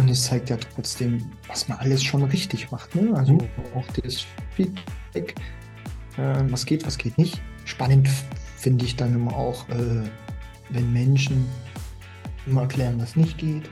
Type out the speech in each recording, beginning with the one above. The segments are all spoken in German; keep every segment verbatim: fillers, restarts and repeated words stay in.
Und es zeigt ja trotzdem, was man alles schon richtig macht. Ne? Also Mhm. auch das Feedback, äh, was geht, was geht nicht. Spannend finde ich dann immer auch, äh, wenn Menschen immer erklären, was nicht geht.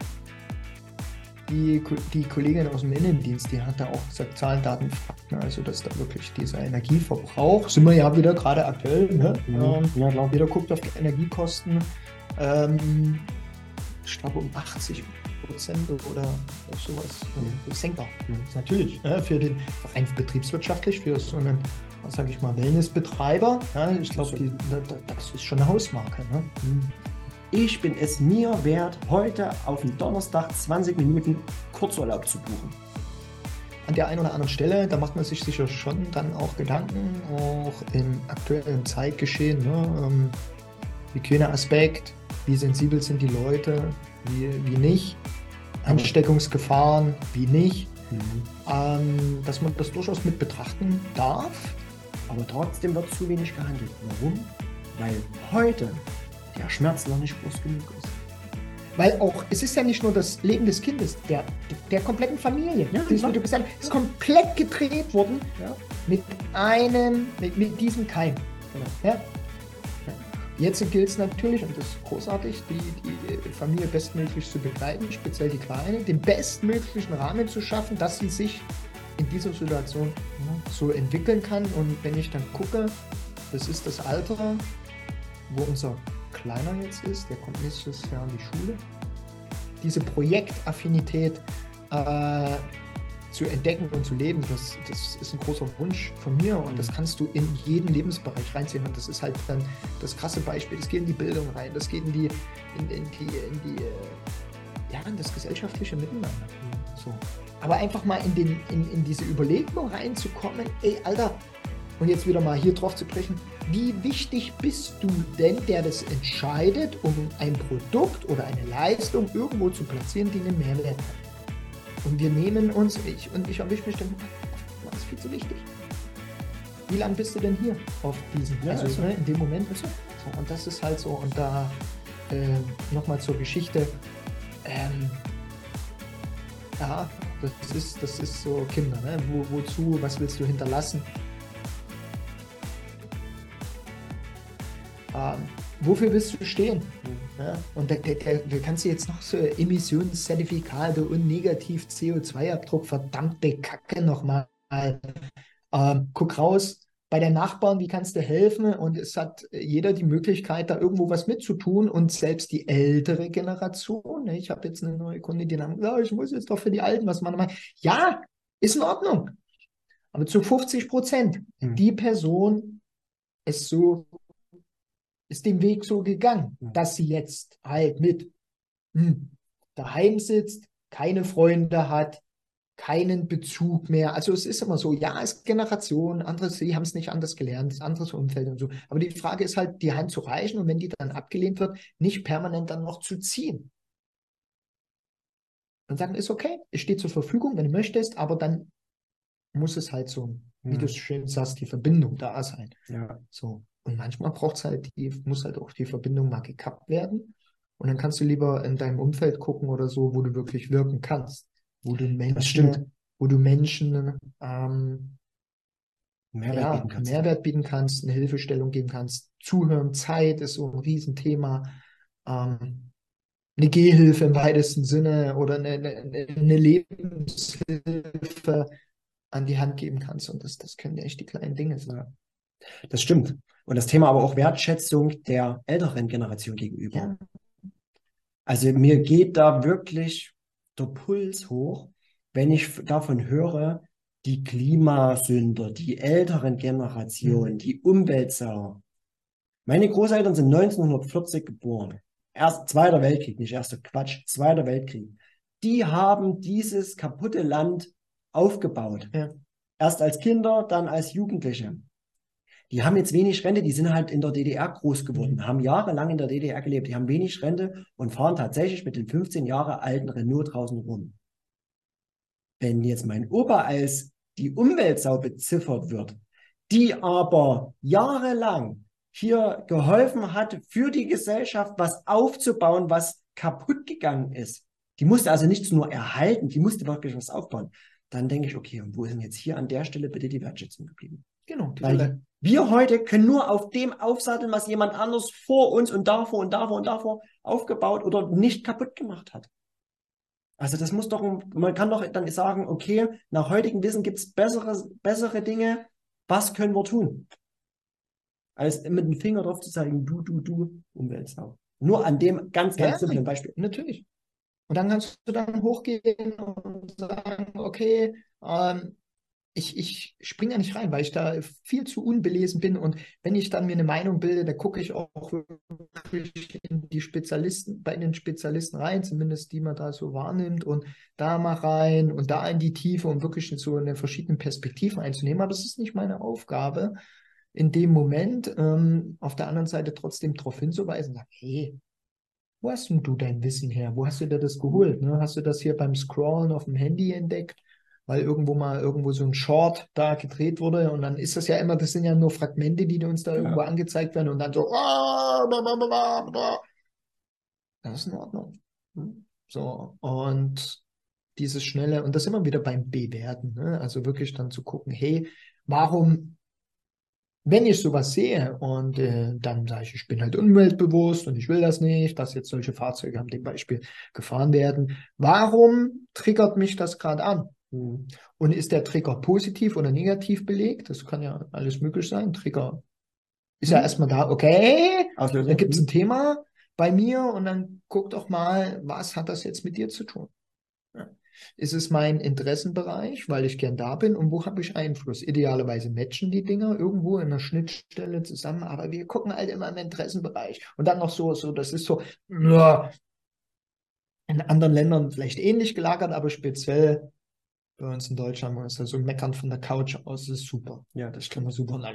Die, Ko- die Kollegin aus dem Innendienst, die hat da auch gesagt, Zahlen, Daten, Fakten, also dass da wirklich dieser Energieverbrauch, sind wir ja wieder gerade aktuell, ne? Mhm. Ähm, Ja, klar. jeder guckt auf die Energiekosten, ähm, ich glaube um achtzig Prozent oder sowas Mhm. äh, senkbar. Mhm. Natürlich, ne? Für den, rein betriebswirtschaftlich, für so einen, was sage ich mal, Wellnessbetreiber, ja, ich glaube, die, da- da- das ist schon eine Hausmarke. Ne? Mhm. Ich bin es mir wert, heute auf den Donnerstag zwanzig Minuten Kurzurlaub zu buchen. An der einen oder anderen Stelle, da macht man sich sicher schon dann auch Gedanken, auch im aktuellen Zeitgeschehen, ne? Ähm, Hygieneaspekt, wie sensibel sind die Leute, wie, wie nicht, Ansteckungsgefahren, wie nicht, Mhm. ähm, dass man das durchaus mit betrachten darf. Aber trotzdem wird zu wenig gehandelt. Warum? Weil heute der Schmerz noch nicht groß genug ist. Weil auch, es ist ja nicht nur das Leben des Kindes, der, der kompletten Familie. Ja, das ist, klar. wie du gesagt hast, ist komplett gedreht worden Ja. mit einem, mit, mit diesem Keim. Genau. Ja? Jetzt gilt es natürlich, und das ist großartig, die, die Familie bestmöglich zu begleiten, speziell die Kleine, den bestmöglichen Rahmen zu schaffen, dass sie sich in dieser Situation so entwickeln kann. Und wenn ich dann gucke, das ist das Alter, wo unser Kleiner jetzt ist, der kommt nächstes Jahr in die Schule, diese Projektaffinität äh, zu entdecken und zu leben, das, das ist ein großer Wunsch von mir und das kannst du in jeden Lebensbereich reinziehen und das ist halt dann das krasse Beispiel, das geht in die Bildung rein, das geht in die, in, in die, in die ja, in das gesellschaftliche Miteinander. So. Aber einfach mal in, den, in, in diese Überlegung reinzukommen, ey, Alter, und jetzt wieder mal hier drauf zu brechen, wie wichtig bist du denn, der das entscheidet, um ein Produkt oder eine Leistung irgendwo zu platzieren, die einen Mehrwert hat? Und wir nehmen uns, ich, und ich erwische mich dann, das ist viel zu wichtig. Wie lange bist du denn hier auf diesen? Ja, also also. ne, in dem Moment. So. So, und das ist halt so. Und da äh, nochmal zur Geschichte. Ähm, ja, das ist, das ist so Kinder. Ne? Wo, wozu, was willst du hinterlassen? Ähm, wofür willst du stehen? Ja? Und da, da, da kannst du jetzt noch so Emissionszertifikate und negativ C O zwei Abdruck, verdammte Kacke nochmal. Ähm, guck raus bei den Nachbarn, wie kannst du helfen? Und es hat jeder die Möglichkeit, da irgendwo was mitzutun. Und selbst die ältere Generation, ne? Ich habe jetzt eine neue Kundin, die sagt, ja, ich muss jetzt doch für die Alten was machen. Ja, ist in Ordnung. Aber zu fünfzig Prozent, Mhm. die Person ist so ist den Weg so gegangen, Ja. dass sie jetzt halt mit hm, daheim sitzt, keine Freunde hat, keinen Bezug mehr. Also es ist immer so, ja, es ist Generation, andere, sie haben es nicht anders gelernt, es ist anderes Umfeld und so. Aber die Frage ist halt, die Hand zu reichen und wenn die dann abgelehnt wird, nicht permanent dann noch zu ziehen. Und sagen, ist okay, ich stehe zur Verfügung, wenn du möchtest, aber dann muss es halt so, wie du Ja. es schön sagst, die Verbindung da sein. Ja. So. Und manchmal braucht es halt, die, muss halt auch die Verbindung mal gekappt werden. Und dann kannst du lieber in deinem Umfeld gucken oder so, wo du wirklich wirken kannst. Wo du Das stimmt. Menschen, wo du Menschen ähm, Mehrwert ja, bieten einen kannst. Mehrwert bieten kannst, eine Hilfestellung geben kannst. Zuhören, Zeit ist so ein Riesenthema. Ähm, eine Gehhilfe im weitesten Sinne oder eine, eine, eine Lebenshilfe an die Hand geben kannst. Und das, das können ja echt die kleinen Dinge sein. Ja. Das stimmt. Und das Thema aber auch Wertschätzung der älteren Generation gegenüber. Ja, Also mir geht da wirklich der Puls hoch, wenn ich davon höre, die Klimasünder, die älteren Generationen, mhm. die Umweltsauer. Meine Großeltern sind neunzehnhundertvierzig geboren. Erst Zweiter Weltkrieg, nicht erster Quatsch, Zweiter Weltkrieg. Die haben dieses kaputte Land aufgebaut. Ja. Erst als Kinder, dann als Jugendliche. Die haben jetzt wenig Rente, die sind halt in der D D R groß geworden, Mhm. haben jahrelang in der D D R gelebt, die haben wenig Rente und fahren tatsächlich mit dem fünfzehn Jahre alten Renault draußen rum. Wenn jetzt mein Opa als die Umweltsau beziffert wird, die aber jahrelang hier geholfen hat, für die Gesellschaft was aufzubauen, was kaputt gegangen ist, Die musste also nichts nur erhalten, die musste wirklich was aufbauen. Dann denke ich, okay, und wo ist denn jetzt hier an der Stelle bitte die Wertschätzung geblieben? Genau. Weil wir heute können nur auf dem aufsatteln, was jemand anders vor uns und davor und davor und davor aufgebaut oder nicht kaputt gemacht hat. Also das muss doch, man kann doch dann sagen, okay, nach heutigem Wissen gibt es bessere, bessere Dinge. Was können wir tun? Als mit dem Finger drauf zu zeigen, du, du, du, Umweltsau. Nur an dem ganz, ganz Ja, simplen Beispiel. natürlich. Und dann kannst du dann hochgehen und sagen, okay, ähm, ich, ich springe da nicht rein, weil ich da viel zu unbelesen bin. Und wenn ich dann mir eine Meinung bilde, dann gucke ich auch wirklich in die Spezialisten, bei den Spezialisten rein, zumindest die man da so wahrnimmt, und da mal rein und da in die Tiefe, um wirklich so eine verschiedenen Perspektiven einzunehmen. Aber das ist nicht meine Aufgabe in dem Moment. Ähm, auf der anderen Seite trotzdem darauf hinzuweisen, sagen, hey, wo hast denn du dein Wissen her? Wo hast du dir das geholt? Ne? Hast du das hier beim Scrollen auf dem Handy entdeckt? Weil irgendwo mal irgendwo so ein Short da gedreht wurde, und dann ist das ja immer, das sind ja nur Fragmente, die uns da irgendwo Ja. angezeigt werden, und dann so, ah, bla, bla, bla, bla. Das ist in Ordnung. Hm? So, und dieses schnelle, und das immer wieder beim Bewerten, ne? Also wirklich dann zu gucken, hey, warum, wenn ich sowas sehe und äh, dann sage ich, ich bin halt umweltbewusst und ich will das nicht, dass jetzt solche Fahrzeuge am dem Beispiel gefahren werden, warum triggert mich das gerade an? Hm. Und ist der Trigger positiv oder negativ belegt? Das kann ja alles möglich sein. Trigger ist ja Hm. erstmal da, okay, Auslöser. dann gibt es Hm. ein Thema bei mir, und dann guck doch mal, was hat das jetzt mit dir zu tun? Ja. Ist es mein Interessenbereich, weil ich gern da bin, und wo habe ich Einfluss? Idealerweise matchen die Dinger irgendwo in einer Schnittstelle zusammen, aber wir gucken halt immer im Interessenbereich. Und dann noch so, so, das ist so, ja, in anderen Ländern vielleicht ähnlich gelagert, aber speziell bei uns in Deutschland ist das so meckern von der Couch aus, das ist super. Ja, das Das kann man stimmt. super.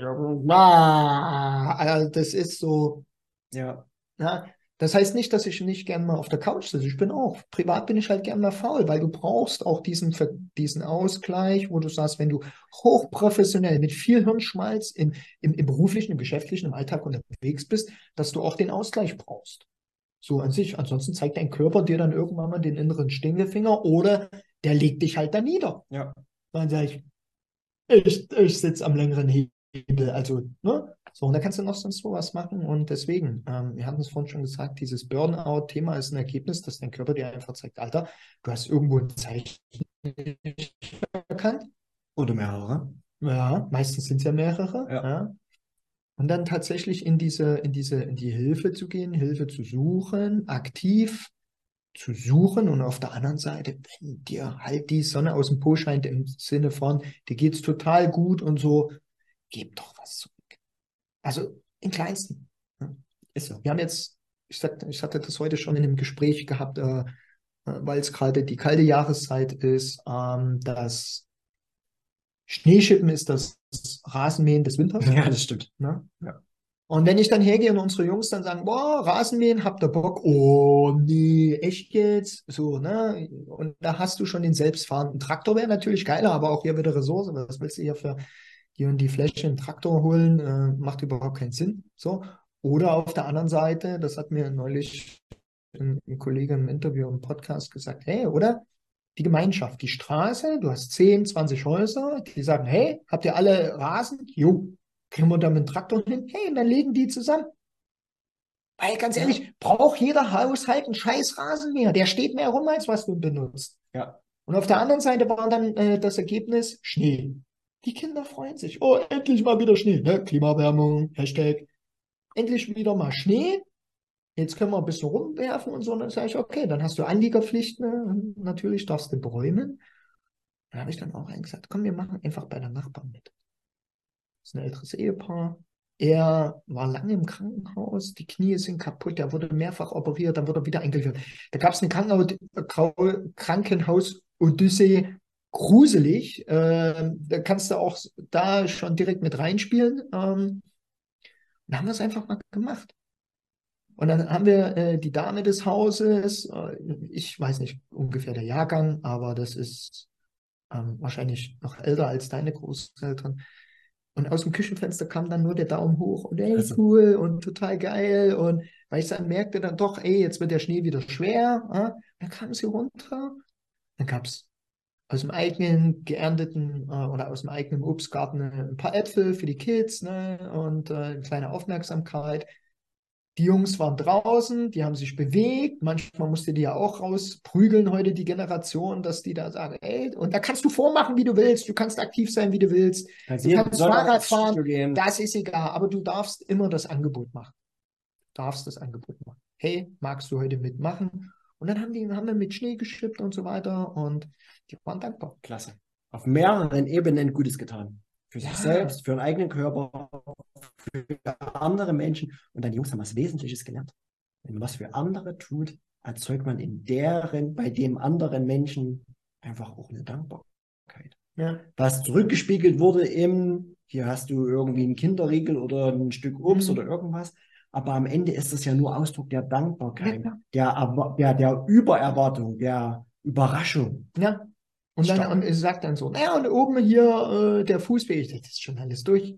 Also das ist so, Ja. ja, das heißt nicht, dass ich nicht gern mal auf der Couch sitze. Ich bin auch, privat bin ich halt gern mal faul, weil du brauchst auch diesen, Ver- diesen Ausgleich, wo du sagst, wenn du hochprofessionell mit viel Hirnschmalz im, im, im beruflichen, im geschäftlichen, im Alltag unterwegs bist, dass du auch den Ausgleich brauchst. So an sich. Ansonsten zeigt dein Körper dir dann irgendwann mal den inneren Stinkefinger, oder der legt dich halt da nieder. Ja. Dann sage ich, ich, ich sitze am längeren Hebel. Also, ne? So, und da kannst du noch sonst was machen. Und deswegen, ähm, wir hatten es vorhin schon gesagt, dieses Burnout-Thema ist ein Ergebnis, dass dein Körper dir einfach zeigt, Alter, du hast irgendwo ein Zeichen nicht erkannt. Oder mehrere. Ja, meistens sind es ja mehrere. Ja. Ja. Und dann tatsächlich in diese, in diese, in die Hilfe zu gehen, Hilfe zu suchen, aktiv zu suchen, und auf der anderen Seite, wenn dir halt die Sonne aus dem Po scheint, im Sinne von, dir geht's total gut und so, gib doch was zurück. Also im Kleinsten. Ja. Ist so. Wir haben jetzt, ich, sag, ich hatte das heute schon in einem Gespräch gehabt, äh, weil es gerade die kalte Jahreszeit ist, ähm, das Schneeschippen ist das Rasenmähen des Winters. Ja, das stimmt. Ne? Ja. Und wenn ich dann hergehe und unsere Jungs dann sagen, boah, Rasenmähen, habt ihr Bock? Oh, nee, echt jetzt? So, ne? Und da hast du schon den selbstfahrenden Traktor, wäre natürlich geiler, aber auch hier wieder Ressource. Was willst du hier für hier und die Fläche einen Traktor holen? Äh, macht überhaupt keinen Sinn. So. Oder auf der anderen Seite, das hat mir neulich ein, ein Kollege im Interview im Podcast gesagt, hey, oder? Die Gemeinschaft, die Straße, du hast zehn, zwanzig Häuser, die sagen, hey, habt ihr alle Rasen? Jo. Kriegen wir da mit dem Traktor hin? Hey, dann legen die zusammen. Weil ganz Ja. ehrlich, braucht jeder Haushalt einen scheiß Rasenmäher. Der steht mehr rum, als was du benutzt. Ja. Und auf der anderen Seite war dann äh, das Ergebnis Schnee. Die Kinder freuen sich. Oh, endlich mal wieder Schnee. Ne? Klimaerwärmung, Hashtag. Endlich wieder mal Schnee. Jetzt können wir ein bisschen rumwerfen und so. Und dann sage ich, okay, dann hast du Anliegerpflicht. Ne? Natürlich darfst du bräumen. Da habe ich dann auch gesagt, komm, wir machen einfach bei der Nachbarn mit. Das ist ein älteres Ehepaar. Er war lange im Krankenhaus, die Knie sind kaputt, er wurde mehrfach operiert, dann wurde er wieder eingeliefert. Da gab es eine Krankenhaus- Krankenhaus-Odyssee, gruselig. Ähm, da kannst du auch da schon direkt mit reinspielen. Ähm, dann haben wir es einfach mal gemacht. Und dann haben wir äh, die Dame des Hauses, äh, ich weiß nicht ungefähr der Jahrgang, aber das ist ähm, wahrscheinlich noch älter als deine Großeltern. Und aus dem Küchenfenster kam dann nur der Daumen hoch und ey, Also, cool und total geil. Und weil ich dann merkte dann doch, ey, jetzt wird der Schnee wieder schwer. Ja? Dann kam sie runter. Dann gab es aus dem eigenen geernteten äh, oder aus dem eigenen Obstgarten äh, ein paar Äpfel für die Kids, ne? Und äh, eine kleine Aufmerksamkeit. Die Jungs waren draußen, die haben sich bewegt. Manchmal musste die ja auch rausprügeln, heute die Generation, dass die da sagen, ey, und da kannst du vormachen, wie du willst. Du kannst aktiv sein, wie du willst. kannst Du jeden kannst Sonntag Fahrrad ins fahren, Studio gehen. das ist egal. Aber du darfst immer das Angebot machen. Du darfst das Angebot machen. Hey, magst du heute mitmachen? Und dann haben die, haben wir mit Schnee geschippt und so weiter. Und die waren dankbar. Klasse. Auf mehreren Ebenen Gutes getan. Für sich Ja. selbst, für den eigenen Körper, für andere Menschen. Und dann die Jungs haben was Wesentliches gelernt. Wenn man was für andere tut, erzeugt man in deren, bei dem anderen Menschen einfach auch eine Dankbarkeit. Ja. Was zurückgespiegelt wurde im, hier hast du irgendwie einen Kinderriegel oder ein Stück Obst Mhm. oder irgendwas. Aber am Ende ist das ja nur Ausdruck der Dankbarkeit, Ja. der, Erwa- der, der Übererwartung, der Überraschung. Ja. Und dann Stark. und es sagt dann so, naja, und oben hier äh, der Fußweg, das ist schon alles durch.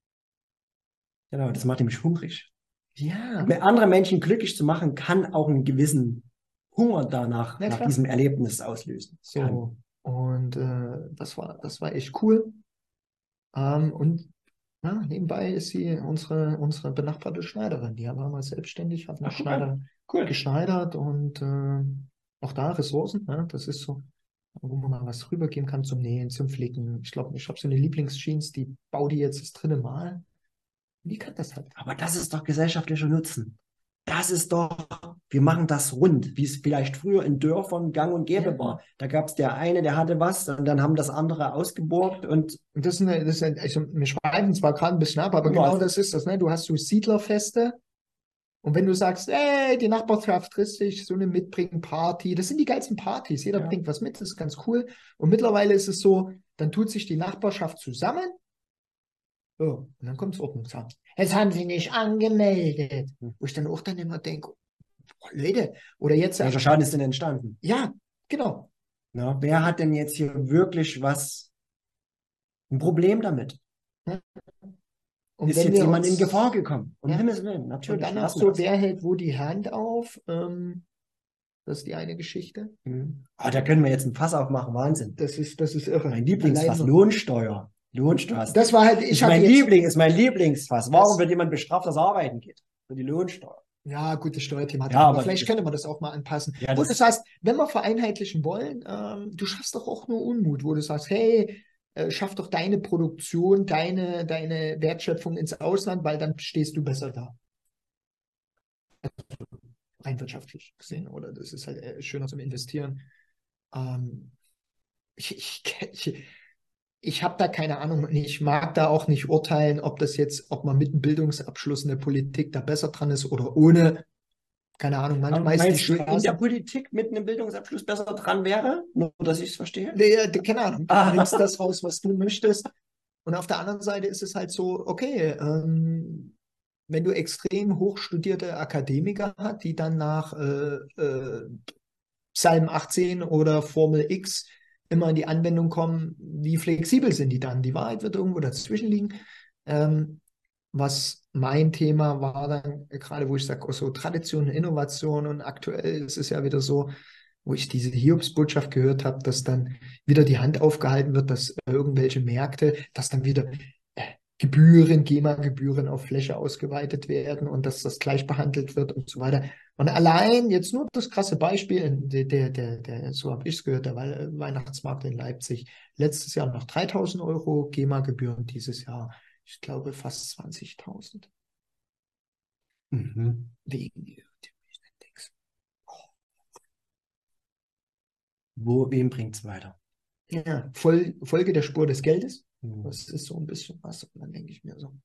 Genau, das macht nämlich hungrig. Ja, Mit andere Menschen glücklich zu machen, kann auch einen gewissen Hunger danach, na nach klar. diesem Erlebnis auslösen. Kann. So. Und äh, das war, das war echt cool. Ähm, und ja, nebenbei ist sie unsere, unsere benachbarte Schneiderin. Die war mal selbstständig, hat eine Ach, cool. Schneiderin Cool. geschneidert und äh, auch da Ressourcen. Ja, das ist so, wo man mal was rübergeben kann zum Nähen, zum Flicken. Ich glaube, ich habe so eine Lieblingsjeans, die baue die jetzt das dritte Mal. Die kann das halt. Aber das ist doch gesellschaftlicher Nutzen. Das ist doch, wir machen das rund, wie es vielleicht früher in Dörfern gang und gäbe Ja. war. Da gab es der eine, der hatte was und dann haben das andere ausgeborgt und Und das ist eine, das ist eine, also wir schweifen zwar gerade ein bisschen ab, aber Ja. genau das ist das, ne? Du hast so Siedlerfeste und wenn du sagst, ey, die Nachbarschaft trifft sich, so eine Mitbringen-Party, das sind die geilsten Partys, jeder Ja. bringt was mit, das ist ganz cool. Und mittlerweile ist es so, dann tut sich die Nachbarschaft zusammen, so, und dann kommt das Ordnungsamt. Jetzt haben sie nicht angemeldet. Hm. Wo ich dann auch dann immer denke, boah, Leute, oder jetzt, welcher Schaden ist denn entstanden? ja, genau. Na, wer hat denn jetzt hier wirklich was, ein Problem damit? Und Ist wenn jetzt wir jemand uns, in Gefahr gekommen? Um Ja. Himmels Willen, und natürlich. dann auch lassen wir so, das. wer hält wo die Hand auf, ähm, das ist die eine Geschichte. Mhm. Ah, da können wir jetzt ein Fass aufmachen, Wahnsinn. Das ist, das ist irre. Mein Lieblingsfass, Allein- Lohnsteuer. Lohnsteuer. Das war halt, ich ist habe mein jetzt, Liebling, ist mein Lieblingsfass. Warum Das- wird jemand bestraft, dass er arbeiten geht? Für die Lohnsteuer. ja, gute Steuerthematik, Ja, aber aber vielleicht das- könnte man das auch mal anpassen. Ja, Wo das- das heißt, wenn wir vereinheitlichen wollen, ähm, du schaffst doch auch nur Unmut, wo du sagst, hey, äh, schaff doch deine Produktion, deine, deine Wertschöpfung ins Ausland, weil dann stehst du besser da. Also, rein wirtschaftlich gesehen, oder? Das ist halt äh, schöner zum Investieren. Ähm, ich, ich, ich, ich habe da keine Ahnung und ich mag da auch nicht urteilen, ob das jetzt, ob man mit einem Bildungsabschluss in der Politik da besser dran ist oder ohne. Keine Ahnung, Aber manchmal ist die meinst du, in der Straße. Politik mit einem Bildungsabschluss besser dran wäre? Nur, dass ich es verstehe? Nee, keine Ahnung, du Ah. nimmst das raus, was du möchtest. Und auf der anderen Seite ist es halt so, okay, ähm, wenn du extrem hochstudierte Akademiker hast, die dann nach äh, äh, Psalm achtzehn oder Formel X immer in die Anwendung kommen, wie flexibel sind die dann? Die Wahrheit wird irgendwo dazwischen liegen. Ähm, was mein Thema war dann, gerade wo ich sage, oh, so Tradition, Innovation und aktuell ist es ja wieder so, wo ich diese Hiobsbotschaft gehört habe, dass dann wieder die Hand aufgehalten wird, dass irgendwelche Märkte, dass dann wieder äh, Gebühren, GEMA-Gebühren auf Fläche ausgeweitet werden und dass das gleich behandelt wird und so weiter. Und allein jetzt nur das krasse Beispiel, der, der, der, der so habe ich es gehört, der Weihnachtsmarkt in Leipzig, letztes Jahr noch dreitausend Euro GEMA-Gebühren, dieses Jahr, ich glaube, fast zwanzigtausend. Mhm. Wegen Index. Wo, wem bringt es weiter? Ja, Fol Folge der Spur des Geldes. Mhm. Das ist so ein bisschen was. Und dann denke ich mir so,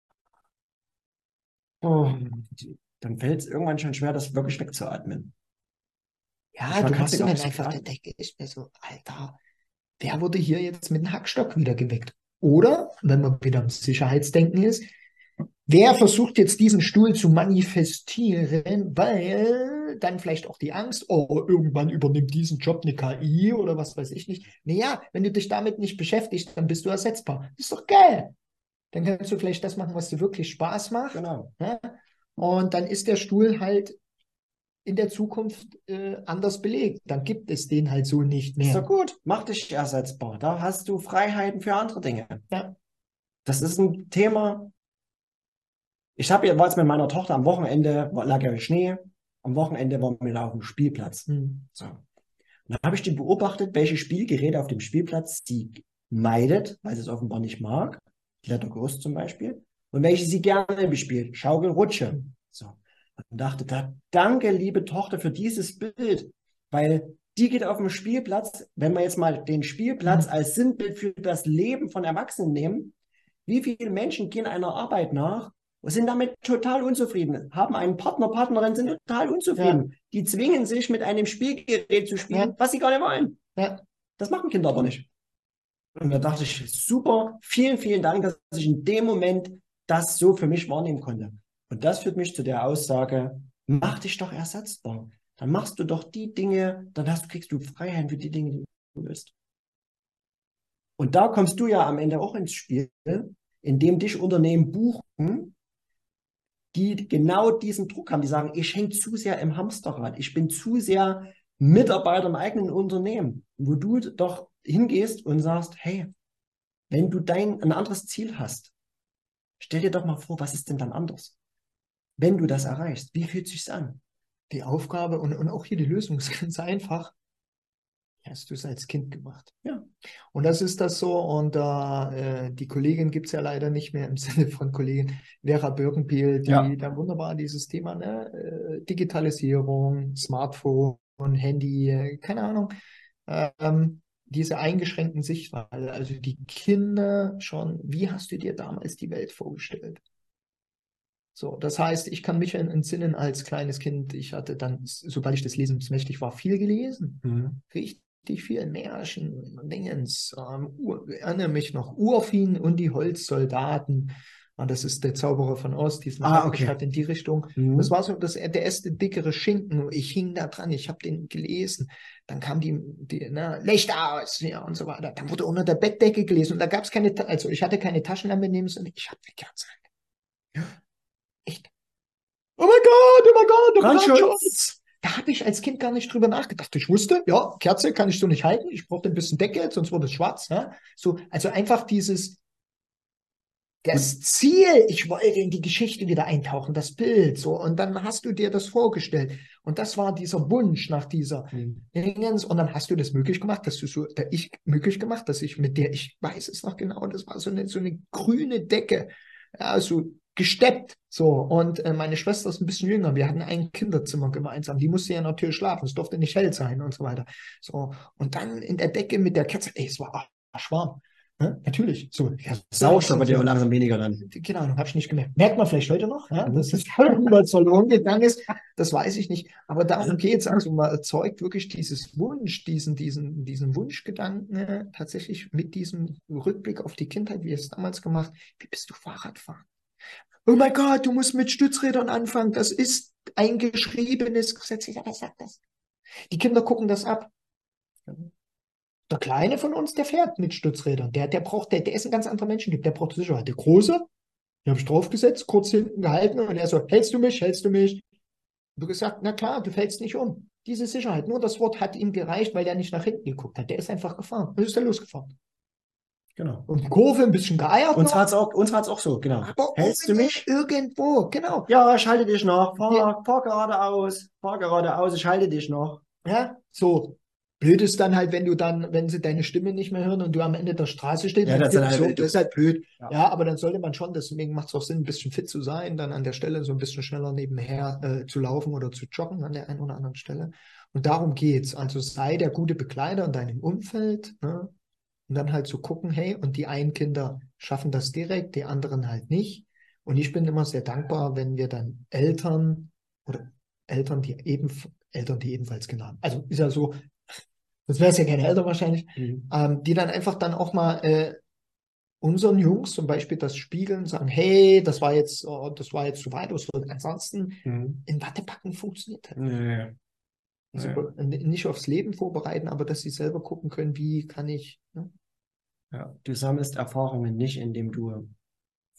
oh, Dann fällt es irgendwann schon schwer, das wirklich wegzuatmen. ja, Manchmal du kannst machst du dir gar dann nicht einfach, sagen. dann denke ich mir so, Alter, wer wurde hier jetzt mit einem Hackstock wieder geweckt? Oder, wenn man wieder im Sicherheitsdenken ist, wer versucht jetzt diesen Stuhl zu manifestieren, weil dann vielleicht auch die Angst, oh, irgendwann übernimmt diesen Job eine K I oder was weiß ich nicht. Naja, wenn du dich damit nicht beschäftigst, dann bist du ersetzbar. Das ist doch geil. dann kannst du vielleicht das machen, was dir wirklich Spaß macht. Genau. Ja? Und dann ist der Stuhl halt in der Zukunft äh, anders belegt. Dann gibt es den halt so nicht Ist mehr. doch gut, mach dich ersetzbar. Da hast du Freiheiten für andere Dinge. Ja. Das ist ein Thema. Ich habe jetzt, war jetzt mit meiner Tochter am Wochenende, war- lag ja Schnee, am Wochenende waren wir da auf dem Spielplatz. Hm. So. Und dann habe ich die beobachtet, welche Spielgeräte auf dem Spielplatz sie meidet, weil sie es offenbar nicht mag. Klettergerüst zum Beispiel. Und welche sie gerne bespielt. Schaukel, Rutsche. So. Und dachte, da, danke, liebe Tochter, für dieses Bild. Weil die geht auf dem Spielplatz, wenn wir jetzt mal den Spielplatz Mhm. als Sinnbild für das Leben von Erwachsenen nehmen, wie viele Menschen gehen einer Arbeit nach und sind damit total unzufrieden, haben einen Partner, Partnerin, sind total unzufrieden. Ja. Die zwingen sich, mit einem Spielgerät zu spielen, Ja. was sie gar nicht wollen. Ja. Das machen Kinder aber nicht. Und da dachte ich, super, vielen, vielen Dank, dass ich in dem Moment das so für mich wahrnehmen konnte. Und das führt mich zu der Aussage, mach dich doch ersetzbar. Dann machst du doch die Dinge, dann hast, kriegst du Freiheit für die Dinge, die du willst. Und da kommst du ja am Ende auch ins Spiel, indem dich Unternehmen buchen, die genau diesen Druck haben. Die sagen, ich hänge zu sehr im Hamsterrad. Ich bin zu sehr Mitarbeiter im eigenen Unternehmen, wo du doch hingehst und sagst, hey, wenn du dein, ein anderes Ziel hast, stell dir doch mal vor, was ist denn dann anders? Wenn du das erreichst, wie fühlt es sich an? Die Aufgabe und, und auch hier die Lösung ist ganz einfach. Hast du es als Kind gemacht. Ja. Und das ist das so. Und äh, die Kollegin gibt es ja leider nicht mehr im Sinne von Kollegin Vera Birkenbiel, die Ja. da wunderbar dieses Thema, ne, äh, Digitalisierung, Smartphone, Handy, äh, keine Ahnung, ähm, diese eingeschränkten Sichtweise. Also die Kinder schon, wie hast du dir damals die Welt vorgestellt? So, das heißt, ich kann mich entsinnen als kleines Kind, ich hatte dann, sobald ich des Lesens mächtig war, viel gelesen. Mhm. Richtig viel Märchen, Dingens, ähm, Ur, erinnere mich noch, Urfin und die Holzsoldaten. Und das ist der Zauberer von Oz, diesen Ah, okay. hat in die Richtung. Mhm. Das war so das, der erste dickere Schinken. Ich hing da dran, ich habe den gelesen. Dann kam die, die ne, Licht aus, ja, und so weiter. Dann wurde unter der Bettdecke gelesen und da gab es keine, also ich hatte keine Taschenlampe neben mir, ich habe eine Kerze. Echt. Oh mein Gott, oh mein Gott, Brandschutz. Brandschutz. Da habe ich als Kind gar nicht drüber nachgedacht. Ich wusste, ja, Kerze kann ich so nicht halten. Ich brauchte ein bisschen Deckel, sonst wurde es schwarz. Ja? So, also einfach dieses, das Ziel, ich wollte in die Geschichte wieder eintauchen, das Bild. So, und dann hast du dir das vorgestellt. Und das war dieser Wunsch nach dieser Mhm. Dingens. Und dann hast du das möglich gemacht, dass du so, da ich möglich gemacht, dass ich mit der, ich weiß es noch genau, das war so eine, so eine grüne Decke. Ja, so gesteppt. So, und äh, meine Schwester ist ein bisschen jünger. Wir hatten ein Kinderzimmer gemeinsam. Die musste ja natürlich schlafen. Es durfte nicht hell sein und so weiter. So, und dann in der Decke mit der Kerze. Ey, es war arschwarm. Ne? Natürlich. So, ja, Sauerstoff wird ja auch langsam weniger dann. Genau, habe ich nicht gemerkt. Merkt man vielleicht heute noch, ja, dass es niemals verloren gegangen ist. Das weiß ich nicht. Aber darum geht es. Also man erzeugt wirklich dieses Wunsch, diesen, diesen, diesen Wunschgedanken äh, tatsächlich mit diesem Rückblick auf die Kindheit, wie es damals gemacht. Wie bist du Fahrradfahren? Oh mein Gott, du musst mit Stützrädern anfangen. Das ist ein geschriebenes Gesetz. Ja, wer sagt das? Die Kinder gucken das ab. Der Kleine von uns, der fährt mit Stützrädern. Der, der braucht, der, der ist ein ganz anderer Menschentyp. Der braucht Sicherheit. Der Große, den habe ich draufgesetzt, kurz hinten gehalten und er so, hältst du mich, hältst du mich? Und du gesagt, na klar, du fällst nicht um. Diese Sicherheit, nur das Wort hat ihm gereicht, weil der nicht nach hinten geguckt hat. Der ist einfach gefahren. Und ist er losgefahren. Genau. Und die Kurve ein bisschen geeiert. Uns noch, hat es auch, uns hat's auch so, genau. aber Hältst du mich? irgendwo, genau. Ja, ich halte dich noch. Fahr, Ja. fahr geradeaus. Fahr geradeaus, ich halte dich noch. Ja, so. Blöd ist dann halt, wenn du dann, wenn sie deine Stimme nicht mehr hören und du am Ende der Straße stehst, Ja, dann das ist ist halt- so, das ist halt blöd. Ja. Ja. aber dann sollte man schon, deswegen macht es auch Sinn, ein bisschen fit zu sein, dann an der Stelle so ein bisschen schneller nebenher äh, zu laufen oder zu joggen an der einen oder anderen Stelle. Und darum geht's. Also sei der gute Begleiter in deinem Umfeld, ne? Und dann halt zu gucken, hey, und die einen Kinder schaffen das direkt, die anderen halt nicht. Und ich bin immer sehr dankbar, wenn wir dann Eltern oder Eltern, die eben Eltern, die ebenfalls Kinder haben. Also ist ja so, das wäre es ja keine Eltern wahrscheinlich, Mhm. ähm, die dann einfach dann auch mal äh, unseren Jungs zum Beispiel das spiegeln, sagen, hey, das war jetzt, oh, das war jetzt zu weit, das wird ansonsten Mhm. in Wattepacken funktioniert halt. Nee. Also Ja. n- nicht aufs Leben vorbereiten, aber dass sie selber gucken können, wie kann ich, ne? Ja. Du sammelst Erfahrungen nicht, indem du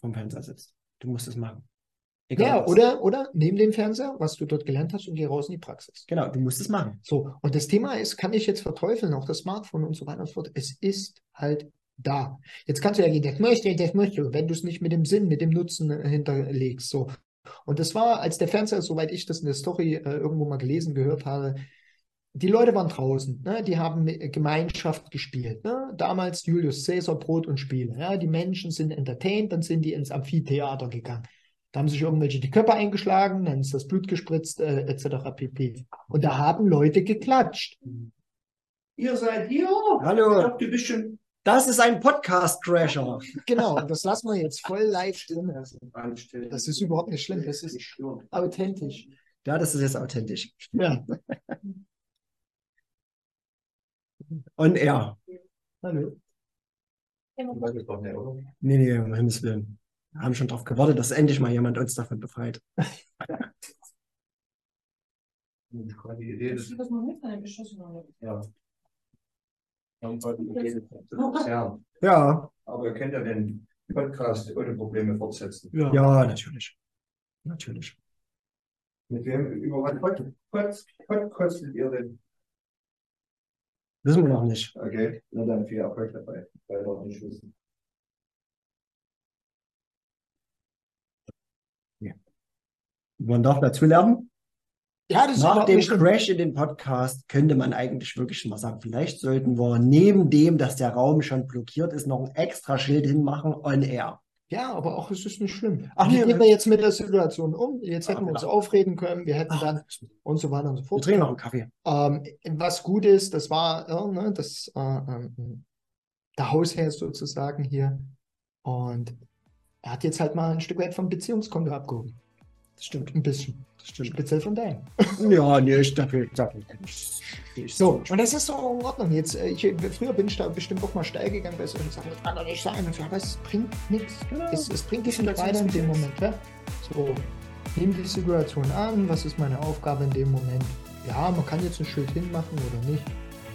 vom Fernseher sitzt. Du musst es machen. Egal Ja, was. oder, oder neben dem Fernseher, was du dort gelernt hast, und geh raus in die Praxis. Genau, du musst es machen. So, und das Thema ist, kann ich jetzt verteufeln, auch das Smartphone und so weiter und so fort. Es ist halt da. Jetzt kannst du ja gehen, das möchte, das möchte, wenn du es nicht mit dem Sinn, mit dem Nutzen äh, hinterlegst. So. Und das war, als der Fernseher, soweit ich das in der Story äh, irgendwo mal gelesen, gehört habe, die Leute waren draußen, ne? Die haben Gemeinschaft gespielt. Ne? Damals Julius Caesar, Brot und Spiele. Ja? Die Menschen sind entertained, dann sind die ins Amphitheater gegangen. Da haben sich irgendwelche die Köpfe eingeschlagen, dann ist das Blut gespritzt, äh, et cetera pp. Und da haben Leute geklatscht. Ihr seid hier? Hallo. Ich glaub, du bist schon Das ist ein Podcast-Crasher. Genau, das lassen wir jetzt voll live drin. anstellen. Das ist überhaupt nicht schlimm, das ist authentisch. Ja, das ist jetzt authentisch. Ja. On air. Hallo. Das ist doch nicht, oder? Nee, nee, um Himmels Willen. Wir haben schon darauf gewartet, dass endlich mal jemand uns davon befreit. Die Idee Willst ist, du das mal mitnehmen? Ich schaue noch nicht. ja. Dann wollten wir gehen. Das ist ja. Ja, Aber ihr könnt ja den Podcast ohne Probleme fortsetzen. Ja. ja, natürlich. Natürlich. Mit wem, über was pod- pod- podcastet ihr denn? Wissen wir noch nicht. Okay, na dann viel Erfolg dabei. Weil wir noch nicht wissen. Man darf dazu lernen. Ja, das ist Nach überhaupt dem nicht schlimm. Crash in den Podcast könnte man eigentlich wirklich schon mal sagen, vielleicht sollten wir neben dem, dass der Raum schon blockiert ist, noch ein extra Schild hinmachen, on air. Ja, aber auch es ist nicht schlimm. Ach, Wie nee, gehen wir jetzt mit der Situation um? Jetzt hätten Ach, wir uns ja. aufreden können, wir hätten Ach, dann und so weiter und so wir fort. trinken noch einen Kaffee. Ähm, was gut ist, das war äh, ne, das, äh, ähm, der Hausherr sozusagen hier. Und er hat jetzt halt mal ein Stück weit vom Beziehungskonto abgehoben. Das stimmt. Ein bisschen. Das stimmt. Speziell von deinem. Ja, nee, ich dafür. dafür ich So, und das ist doch in Ordnung. Jetzt, äh, ich, früher bin ich da bestimmt auch mal steil gegangen bei solchen Sachen. Das kann doch nicht sein. Und so, aber es bringt nichts. Es, es bringt dich nicht weiter in dem Moment. Ja? So, nimm die Situation an. Was ist meine Aufgabe in dem Moment? Ja, man kann jetzt ein Schild hinmachen oder nicht.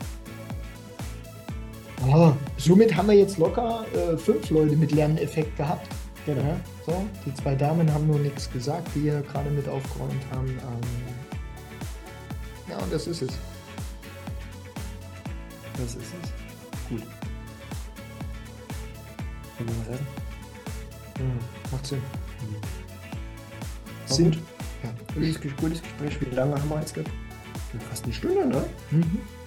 Ah, somit haben wir jetzt locker äh, fünf Leute mit Lerneffekt gehabt. Genau. Ja, so, die zwei Damen haben nur nichts gesagt, die hier gerade mit aufgeräumt haben. Ähm, ja, und das ist es. Das ist es. Gut. Wollen wir was essen? Ja, macht Sinn. Sind. Ja. Gutes, gutes Gespräch. Wie lange haben wir jetzt gehabt? Fast eine Stunde, ne? Mhm.